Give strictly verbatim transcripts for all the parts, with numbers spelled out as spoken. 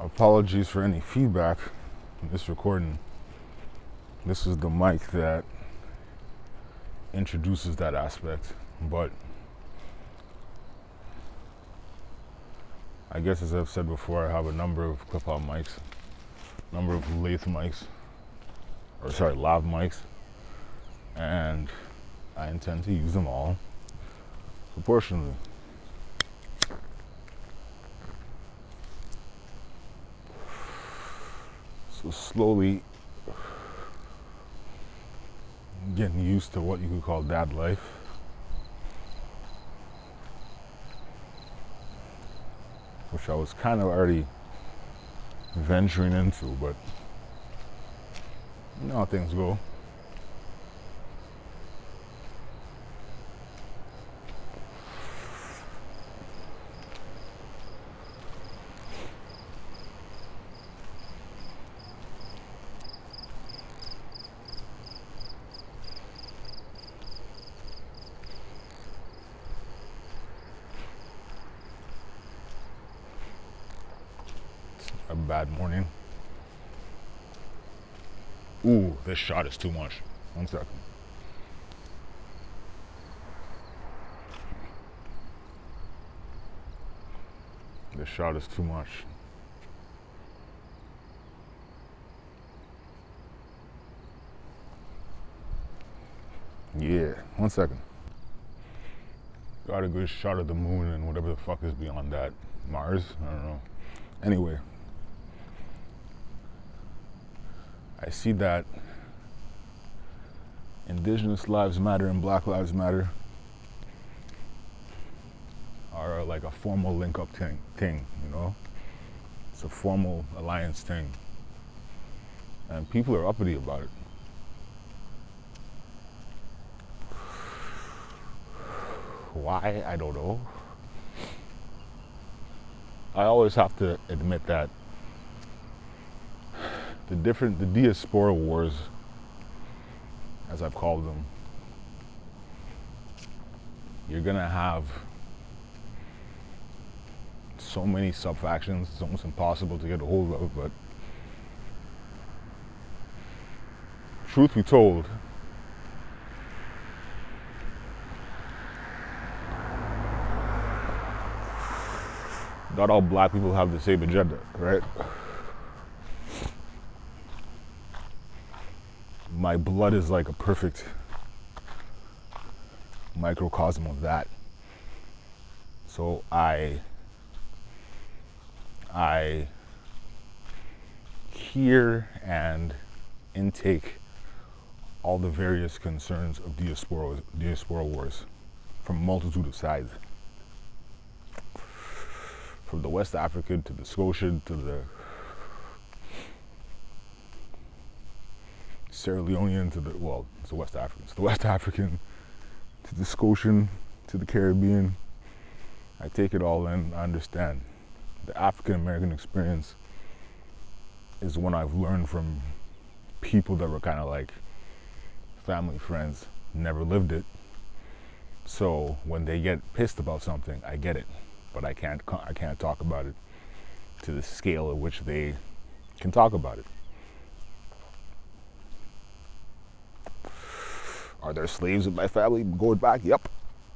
Apologies for any feedback in this recording. This is the mic that introduces that aspect, but I guess as I've said before, I have a number of clip-out mics, number of lathe mics, or sorry, lav mics, and I intend to use them all proportionally. So slowly getting used to what you could call dad life. Which I was kind of already venturing into, but you know how things go. A bad morning. Ooh, this shot is too much. One second. This shot is too much. Yeah, one second. Got a good shot of the moon and whatever the fuck is beyond that. Mars? I don't know. Anyway. I see that Indigenous lives matter and Black lives matter are like a formal link-up thing, thing, you know? It's a formal alliance thing. And people are uppity about it. Why? I don't know. I always have to admit that the different, the diaspora wars, as I've called them, you're gonna have so many sub-factions, it's almost impossible to get a hold of, but truth be told, not all black people have the same agenda, right? My blood is like a perfect microcosm of that. So I, I hear and intake all the various concerns of diaspora, diaspora wars from a multitude of sides. From the West African to the Scotian to the Sierra Leonean to the, well, it's the West African, it's the West African to the Scotian to the Caribbean. I take it all in, I understand. The African American experience is one I've learned from people that were kind of like family, friends, never lived it. So when they get pissed about something, I get it, but I can't, I can't talk about it to the scale at which they can talk about it. Are there slaves in my family going back? Yep.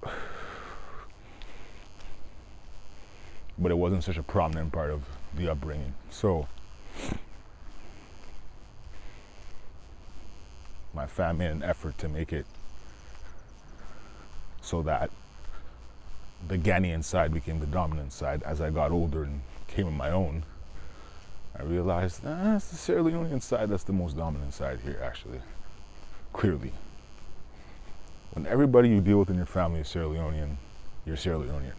But it wasn't such a prominent part of the upbringing. So, my family made an effort to make it so that the Ghanaian side became the dominant side. As I got older and came on my own, I realized, nah, it's the Sierra Leonean side that's the most dominant side here, actually. Clearly. When everybody you deal with in your family is Sierra Leonean, you're Sierra Leonean.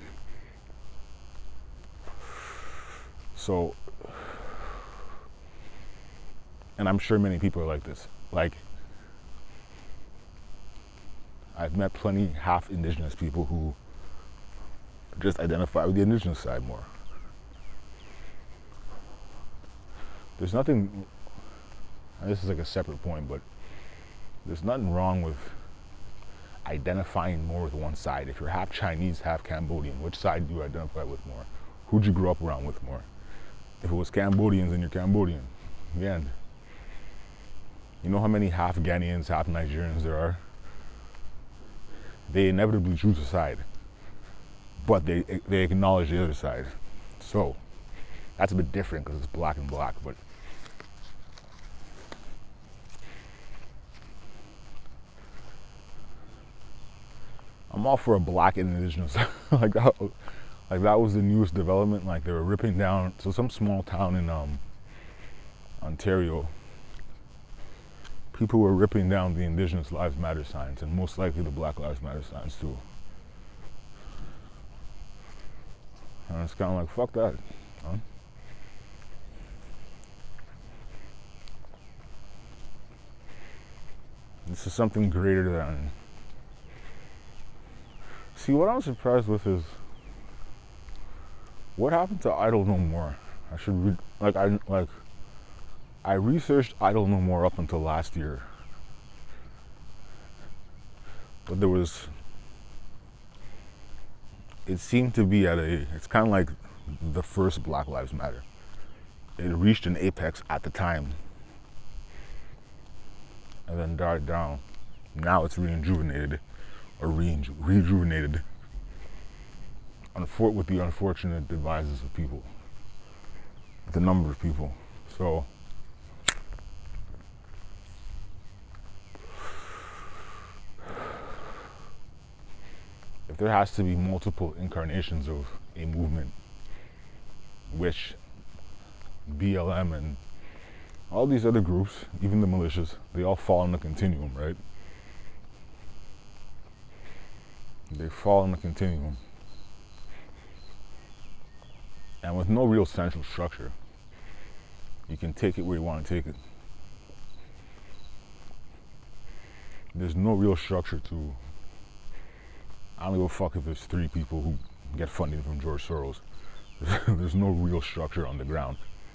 So, and I'm sure many people are like this. Like, I've met plenty half indigenous people who just identify with the indigenous side more. There's nothing, and this is like a separate point, but there's nothing wrong with identifying more with one side. If you're half Chinese, half Cambodian, which side do you identify with more? Who'd you grow up around with more? If it was Cambodians, then you're Cambodian. The end. You know how many half Ghanaians, half Nigerians there are? They inevitably choose a side, but they they acknowledge the other side. So that's a bit different because it's black and black. But I'm all for a black and indigenous. like that, like that was the newest development. Like they were ripping down. So some small town in um, Ontario. People were ripping down the Indigenous Lives Matter signs, and most likely the Black Lives Matter signs too. And it's kind of like, fuck that, huh? This is something greater than... See, what I'm surprised with is, what happened to Idle No More? I should read, like, I, like, I researched Idle No More up until last year, but there was, it seemed to be at a, it's kind of like the first Black Lives Matter. It reached an apex at the time and then died down. Now it's rejuvenated, or re- rejuvenated Unfor- with the unfortunate devices of people, the number of people. So if there has to be multiple incarnations of a movement, which B L M and all these other groups, even the militias, they all fall in the continuum, right? They fall in the continuum. And with no real central structure, you can take it where you want to take it. There's no real structure to, I don't give a fuck if there's three people who get funding from George Soros. There's no real structure on the ground.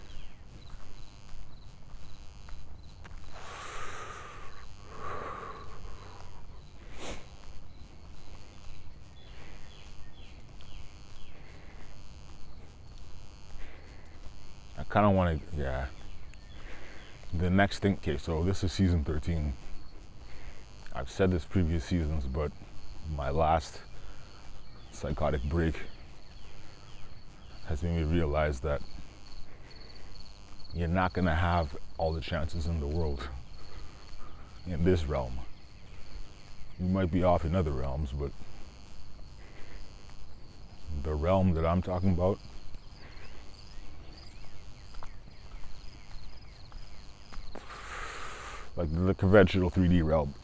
I kind of want to, yeah. The next thing, okay, so this is season thirteen. I've said this previous seasons, but my last psychotic break has made me realize that you're not going to have all the chances in the world in this realm. You might be off in other realms, but the realm that I'm talking about, like the conventional three D realm,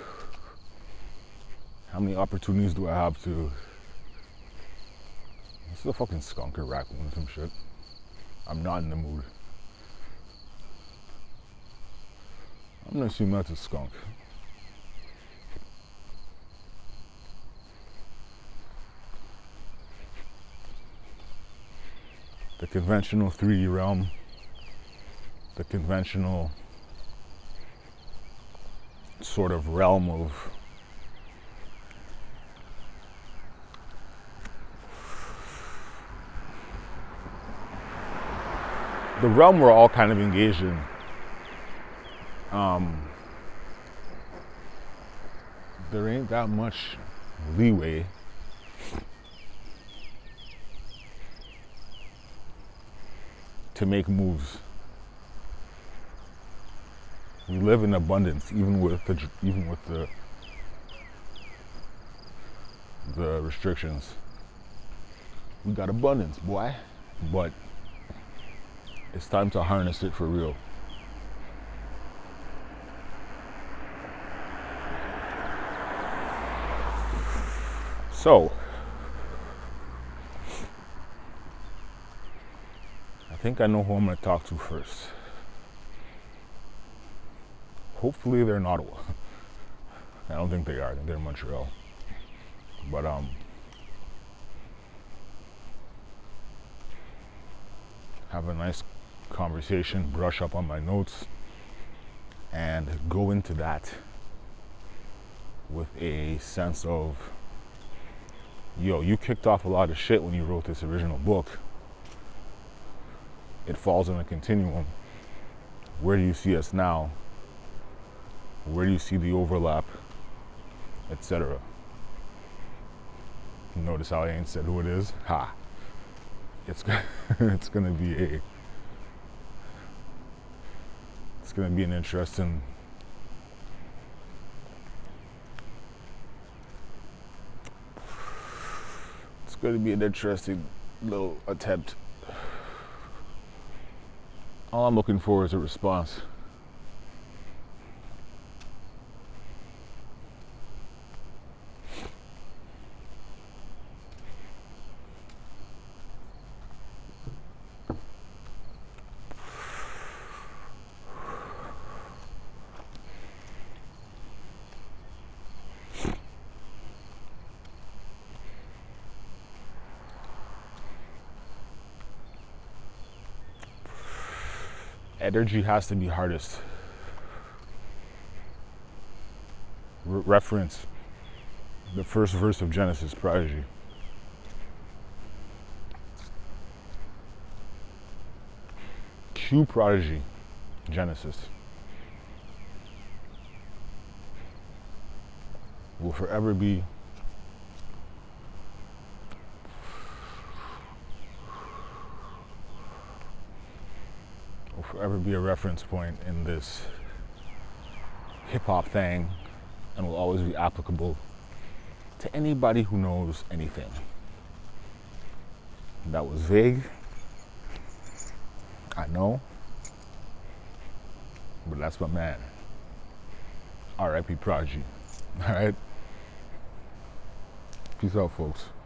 how many opportunities do I have to... This is a fucking skunk or raccoon or some shit. I'm not in the mood. I'm gonna assume that's a skunk. The conventional three D realm, the conventional sort of realm of the realm we're all kind of engaged in. Um, there ain't that much leeway to make moves. We live in abundance, even with the even with the the restrictions. We got abundance, boy, but it's time to harness it for real. So, I think I know who I'm going to talk to first. Hopefully they're in Ottawa. I don't think they are. I think they're in Montreal. But um, have a nice conversation, brush up on my notes, and go into that with a sense of, yo, you kicked off a lot of shit when you wrote this original book. it falls on a continuum. Where do you see us now? Where do you see the overlap, et cetera? Notice how I ain't said who it is? Ha! It's it's gonna be a it's gonna be an interesting it's gonna be an interesting little attempt. All I'm looking for is a response. Energy has to be hardest. Re- reference the first verse of Genesis, Prodigy. Cue Prodigy, Genesis. Will forever be will forever be a reference point in this hip-hop thing, and will always be applicable to anybody who knows anything. That was vague, I know, but that's my man. R I P Prodigy. Alright? Peace out, folks.